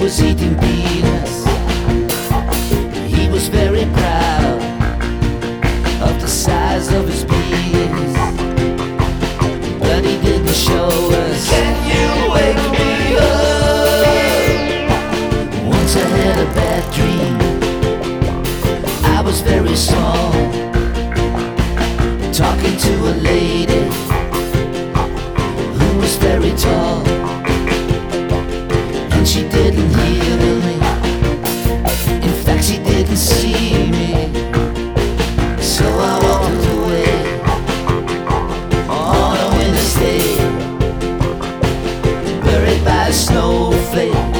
was eating peanuts. He was very proud of the size of his penis, but he didn't show us. Can you wake me up? Once I had a bad dream. I was very small, talking to a lady who was very tall, and she didn't hear me. In fact, she didn't see me. So I walked away on a winter's day, buried by a snowflake.